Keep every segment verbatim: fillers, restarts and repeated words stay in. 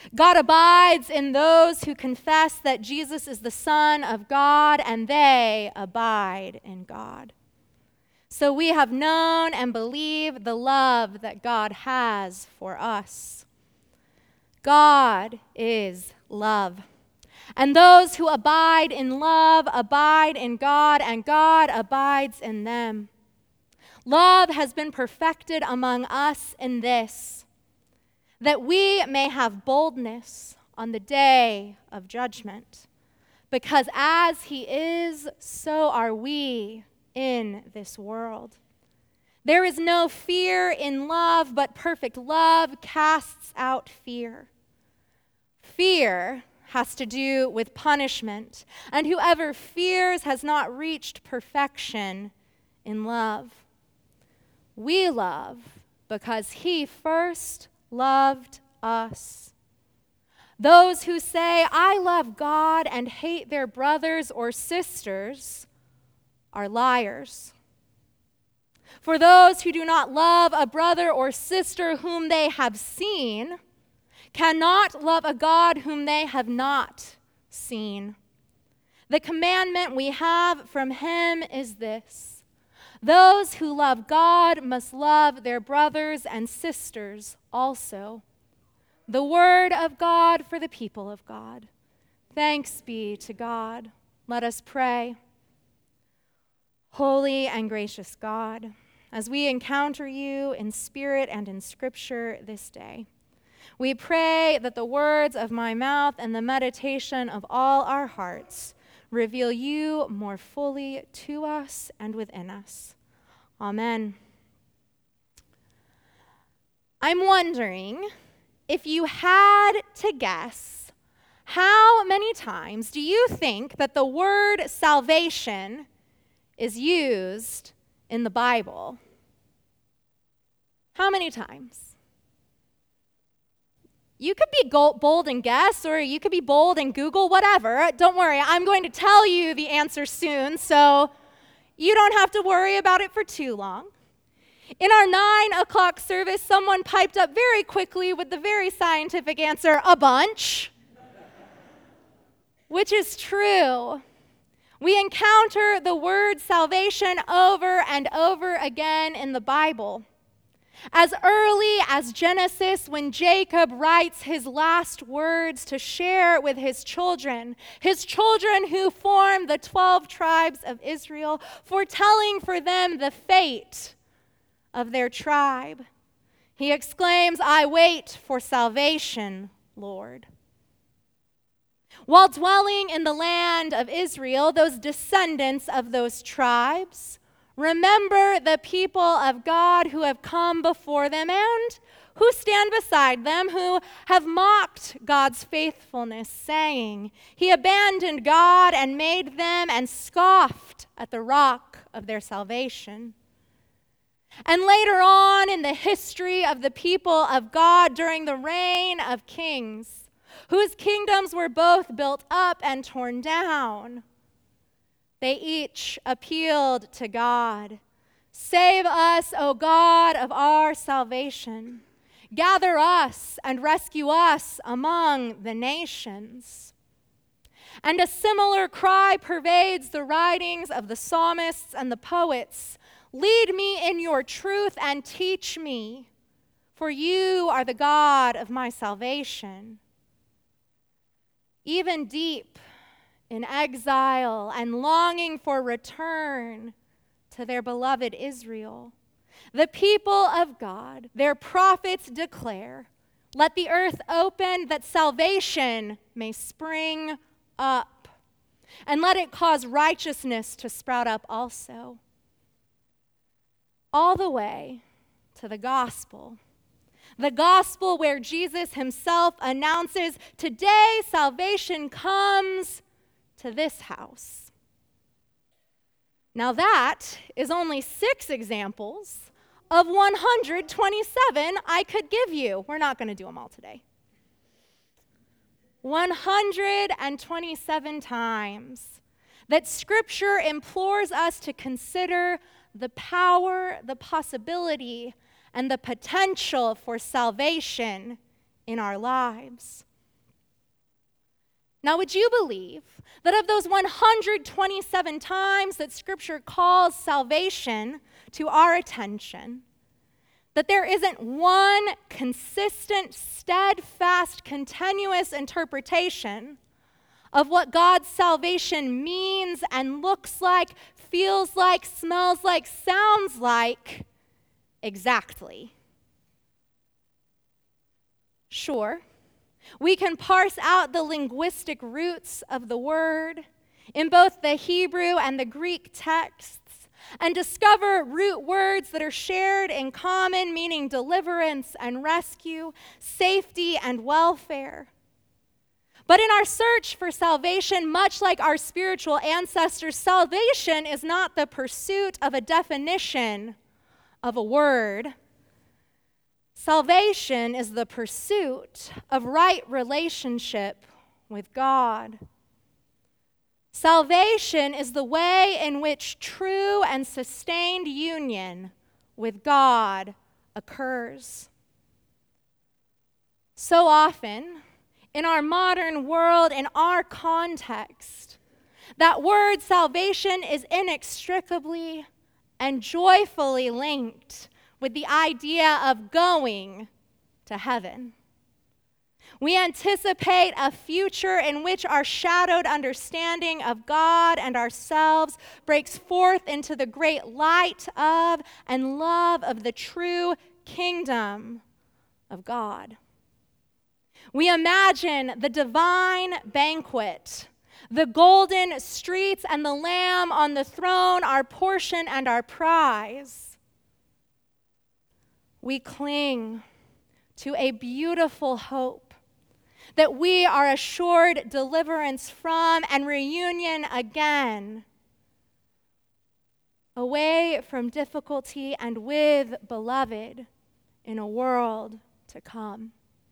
God abides in those who confess that Jesus is the Son of God, and they abide in God. So we have known and believed the love that God has for us. God is love. And those who abide in love abide in God, and God abides in them. Love has been perfected among us in this, that we may have boldness on the day of judgment, because as he is, so are we in this world. There is no fear in love, but perfect love casts out fear. Fear has to do with punishment, and whoever fears has not reached perfection in love. We love because he first loved us. Those who say, I love God, and hate their brothers or sisters are liars. For those who do not love a brother or sister whom they have seen cannot love a God whom they have not seen. The commandment we have from him is this: those who love God must love their brothers and sisters also. The word of God for the people of God. Thanks be to God. Let us pray. Holy and gracious God, as we encounter you in spirit and in scripture this day, we pray that the words of my mouth and the meditation of all our hearts reveal you more fully to us and within us. Amen. I'm wondering if you had to guess, how many times do you think that the word salvation is used in the Bible? How many times? You could be bold and guess, or you could be bold and Google, whatever. Don't worry, I'm going to tell you the answer soon, so you don't have to worry about it for too long. In our nine o'clock service, someone piped up very quickly with the very scientific answer, a bunch, which is true. We encounter the word salvation over and over again in the Bible. As early as Genesis, when Jacob writes his last words to share with his children, his children who form the twelve tribes of Israel, foretelling for them the fate of their tribe, he exclaims, I wait for salvation, Lord. While dwelling in the land of Israel, those descendants of those tribes remember the people of God who have come before them and who stand beside them, who have mocked God's faithfulness, saying, He abandoned God and made them and scoffed at the rock of their salvation. And later on in the history of the people of God during the reign of kings, whose kingdoms were both built up and torn down, they each appealed to God. Save us, O God of our salvation. Gather us and rescue us among the nations. And a similar cry pervades the writings of the psalmists and the poets. Lead me in your truth and teach me, for you are the God of my salvation. Even deep in exile and longing for return to their beloved Israel, the people of God, their prophets declare, let the earth open that salvation may spring up, and let it cause righteousness to sprout up also. All the way to the gospel. The gospel where Jesus himself announces, today salvation comes to this house. Now that is only six examples of one hundred twenty-seven I could give you. We're not going to do them all today. one hundred twenty-seven times that Scripture implores us to consider the power, the possibility, and the potential for salvation in our lives. Now, would you believe that of those one hundred twenty-seven times that Scripture calls salvation to our attention, that there isn't one consistent, steadfast, continuous interpretation of what God's salvation means and looks like, feels like, smells like, sounds like exactly? Sure, we can parse out the linguistic roots of the word in both the Hebrew and the Greek texts and discover root words that are shared in common, meaning deliverance and rescue, safety and welfare. But in our search for salvation, much like our spiritual ancestors, salvation is not the pursuit of a definition of a word. Salvation is the pursuit of right relationship with God. Salvation is the way in which true and sustained union with God occurs. So often, in our modern world, in our context, that word salvation is inextricably and joyfully linked with the idea of going to heaven. We anticipate a future in which our shadowed understanding of God and ourselves breaks forth into the great light of and love of the true kingdom of God. We imagine the divine banquet, the golden streets and the Lamb on the throne, our portion and our prize. We cling to a beautiful hope that we are assured deliverance from and reunion again, away from difficulty and with beloved in a world to come.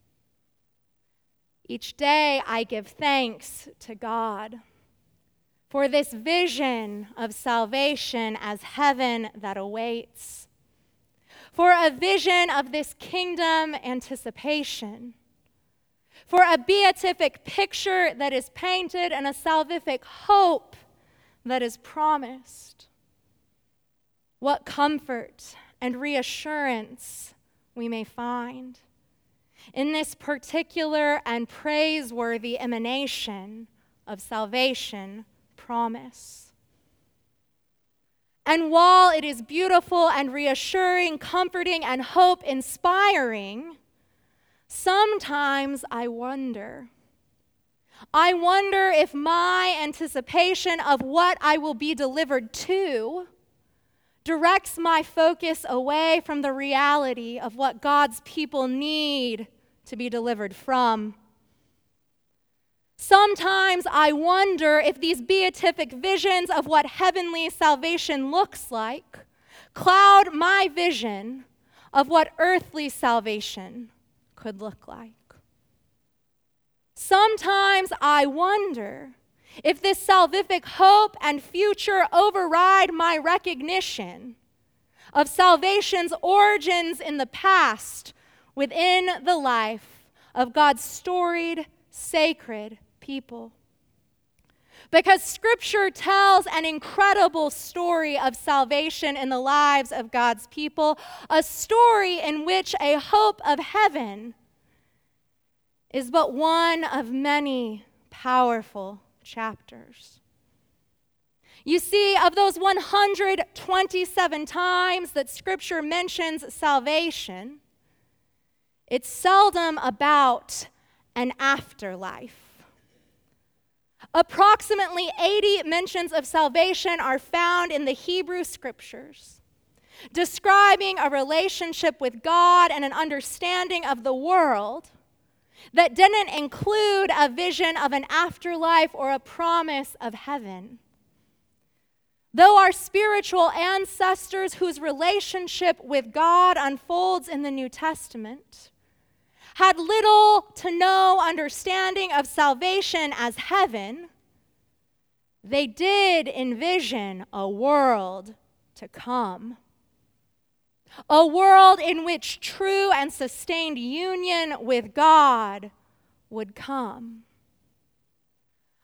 Each day I give thanks to God for this vision of salvation as heaven that awaits, for a vision of this kingdom anticipation, for a beatific picture that is painted and a salvific hope that is promised. What comfort and reassurance we may find in this particular and praiseworthy emanation of salvation promise. And while it is beautiful and reassuring, comforting, and hope-inspiring, sometimes I wonder. I wonder if my anticipation of what I will be delivered to directs my focus away from the reality of what God's people need to be delivered from. Sometimes I wonder if these beatific visions of what heavenly salvation looks like cloud my vision of what earthly salvation could look like. Sometimes I wonder if this salvific hope and future override my recognition of salvation's origins in the past within the life of God's storied, sacred people. Because Scripture tells an incredible story of salvation in the lives of God's people, a story in which a hope of heaven is but one of many powerful chapters. You see, of those one hundred twenty-seven times that Scripture mentions salvation, it's seldom about an afterlife. Approximately eighty mentions of salvation are found in the Hebrew Scriptures, describing a relationship with God and an understanding of the world that didn't include a vision of an afterlife or a promise of heaven. Though our spiritual ancestors, whose relationship with God unfolds in the New Testament, had little to no understanding of salvation as heaven, they did envision a world to come. A world in which true and sustained union with God would come.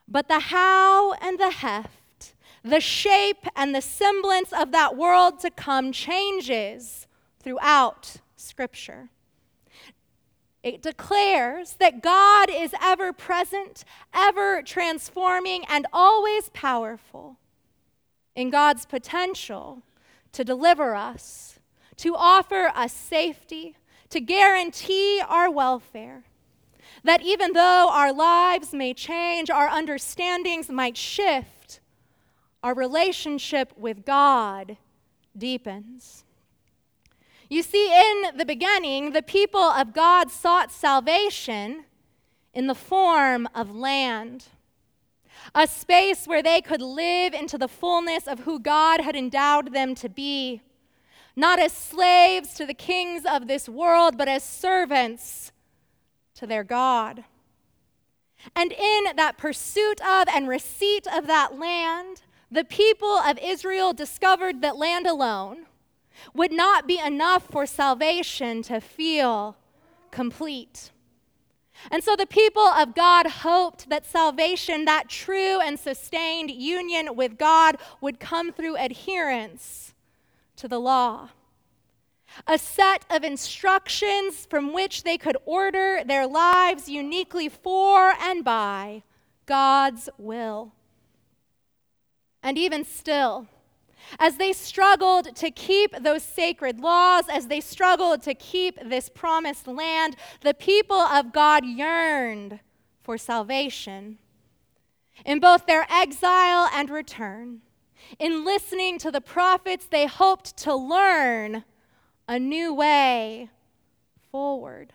But the how and the heft, the shape and the semblance of that world to come changes throughout Scripture. It declares that God is ever present, ever transforming, and always powerful in God's potential to deliver us, to offer us safety, to guarantee our welfare. That even though our lives may change, our understandings might shift, our relationship with God deepens. You see, in the beginning, the people of God sought salvation in the form of land, a space where they could live into the fullness of who God had endowed them to be, not as slaves to the kings of this world, but as servants to their God. And in that pursuit of and receipt of that land, the people of Israel discovered that land alone would not be enough for salvation to feel complete. And so the people of God hoped that salvation, that true and sustained union with God, would come through adherence to the law. A set of instructions from which they could order their lives uniquely for and by God's will. And even still, as they struggled to keep those sacred laws, as they struggled to keep this promised land, the people of God yearned for salvation. In both their exile and return, in listening to the prophets, they hoped to learn a new way forward.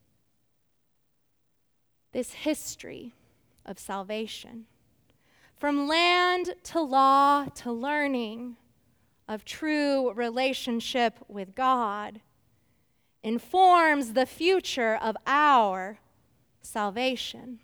This history of salvation, from land to law to learning of true relationship with God, informs the future of our salvation.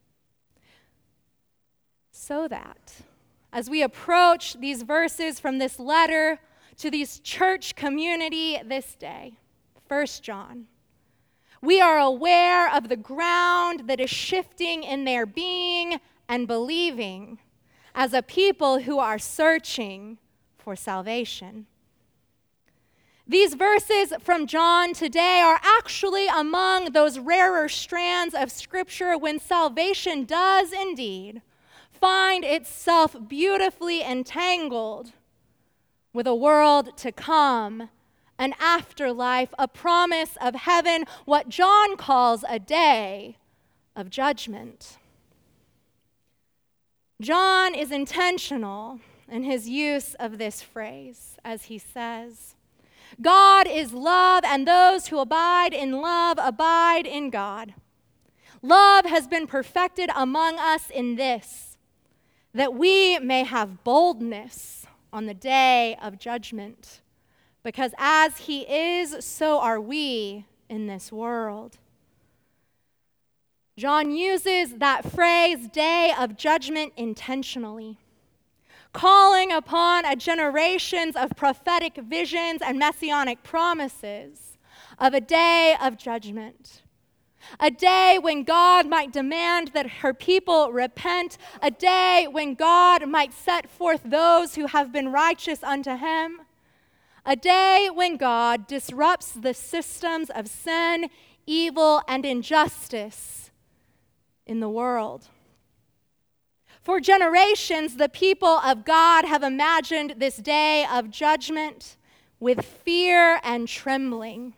So that, as we approach these verses from this letter to this church community this day, First John, we are aware of the ground that is shifting in their being and believing as a people who are searching for salvation. These verses from John today are actually among those rarer strands of Scripture when salvation does indeed find itself beautifully entangled with a world to come, an afterlife, a promise of heaven, what John calls a day of judgment. John is intentional in his use of this phrase, as he says, God is love, and those who abide in love abide in God. Love has been perfected among us in this, that we may have boldness on the day of judgment, because as he is, so are we in this world. John uses that phrase, day of judgment, intentionally, calling upon a generations of prophetic visions and messianic promises of a day of judgment. A day when God might demand that her people repent. A day when God might set forth those who have been righteous unto him. A day when God disrupts the systems of sin, evil, and injustice in the world. For generations, the people of God have imagined this day of judgment with fear and trembling.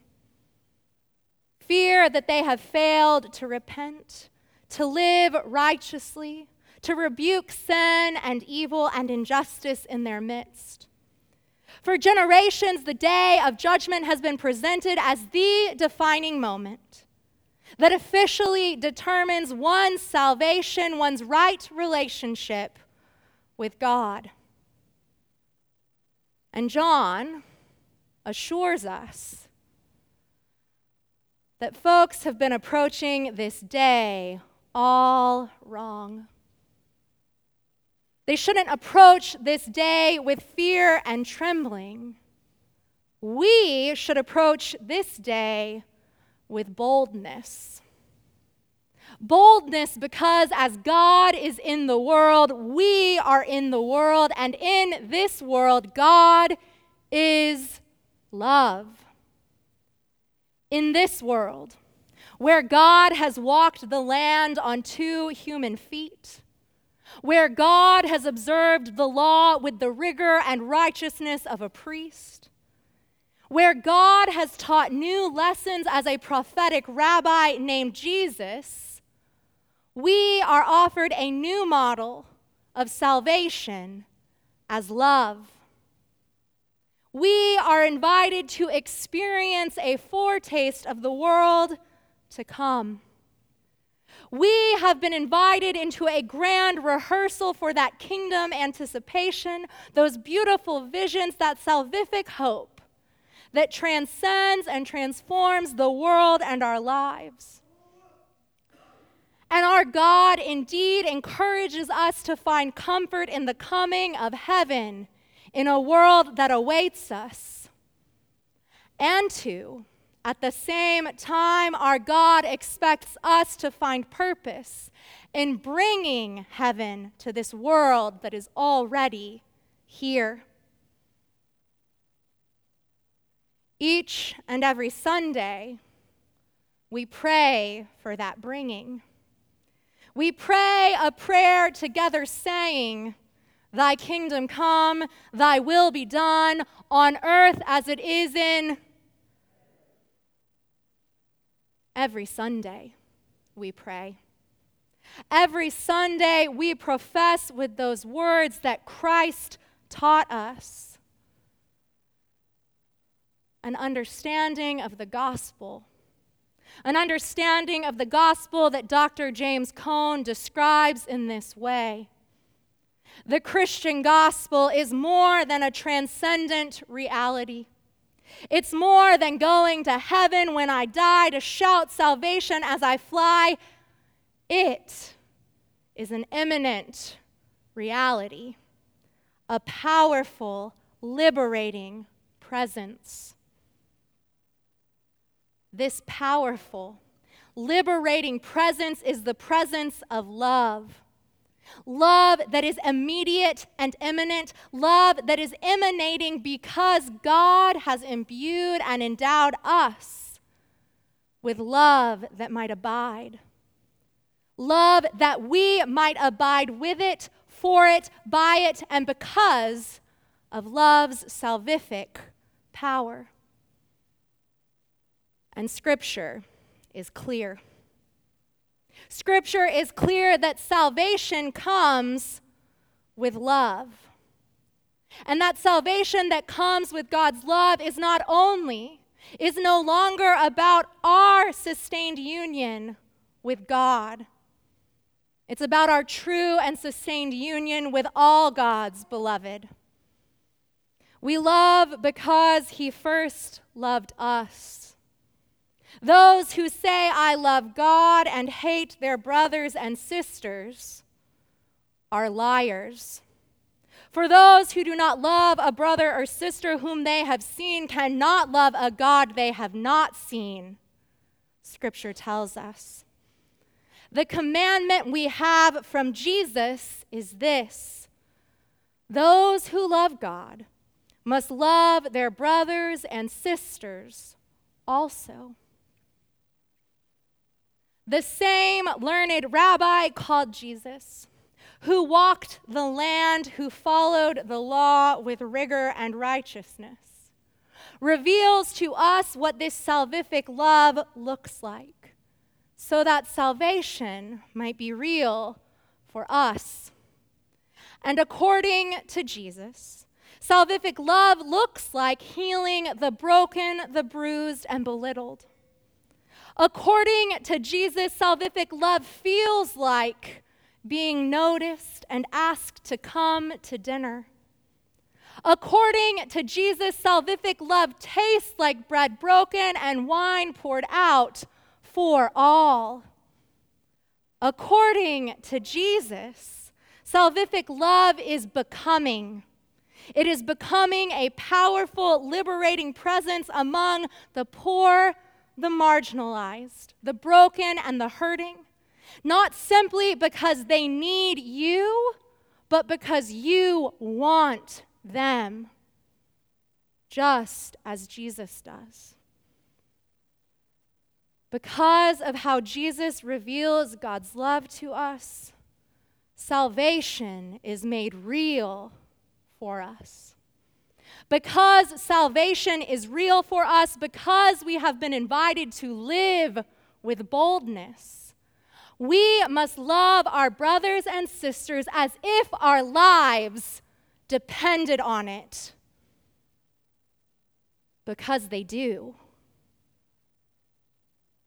Fear that they have failed to repent, to live righteously, to rebuke sin and evil and injustice in their midst. For generations, the day of judgment has been presented as the defining moment that officially determines one's salvation, one's right relationship with God. And John assures us that folks have been approaching this day all wrong. They shouldn't approach this day with fear and trembling. We should approach this day with boldness. Boldness because as God is in the world, we are in the world, and in this world, God is love. In this world, where God has walked the land on two human feet, where God has observed the law with the rigor and righteousness of a priest, where God has taught new lessons as a prophetic rabbi named Jesus, we are offered a new model of salvation as love. We are invited to experience a foretaste of the world to come. We have been invited into a grand rehearsal for that kingdom anticipation, those beautiful visions, that salvific hope that transcends and transforms the world and our lives. And our God indeed encourages us to find comfort in the coming of heaven in a world that awaits us. And to, at the same time, our God expects us to find purpose in bringing heaven to this world that is already here. Each and every Sunday, we pray for that bringing. We pray a prayer together saying, "Thy kingdom come, thy will be done on earth as it is in." Every Sunday, we pray. Every Sunday, we profess with those words that Christ taught us an understanding of the gospel. An understanding of the gospel that Doctor James Cone describes in this way. The Christian gospel is more than a transcendent reality. It's more than going to heaven when I die to shout salvation as I fly. It is an imminent reality, a powerful, liberating presence. This powerful, liberating presence is the presence of love. Love that is immediate and imminent. Love that is emanating because God has imbued and endowed us with love that might abide. Love that we might abide with it, for it, by it, and because of love's salvific power. And Scripture is clear. Scripture is clear that salvation comes with love. And that salvation that comes with God's love is not only, is no longer about our sustained union with God. It's about our true and sustained union with all God's beloved. We love because He first loved us. Those who say, "I love God," and hate their brothers and sisters are liars. For those who do not love a brother or sister whom they have seen cannot love a God they have not seen, Scripture tells us. The commandment we have from Jesus is this: those who love God must love their brothers and sisters also. The same learned rabbi called Jesus, who walked the land, who followed the law with rigor and righteousness, reveals to us what this salvific love looks like, so that salvation might be real for us. And according to Jesus, salvific love looks like healing the broken, the bruised, and belittled. According to Jesus, salvific love feels like being noticed and asked to come to dinner. According to Jesus, salvific love tastes like bread broken and wine poured out for all. According to Jesus, salvific love is becoming. It is becoming a powerful, liberating presence among the poor, the marginalized, the broken, and the hurting. not simply because they need you, but because you want them, just as Jesus does. Because of how Jesus reveals God's love to us, salvation is made real for us. Because salvation is real for us, because we have been invited to live with boldness, we must love our brothers and sisters as if our lives depended on it. Because they do.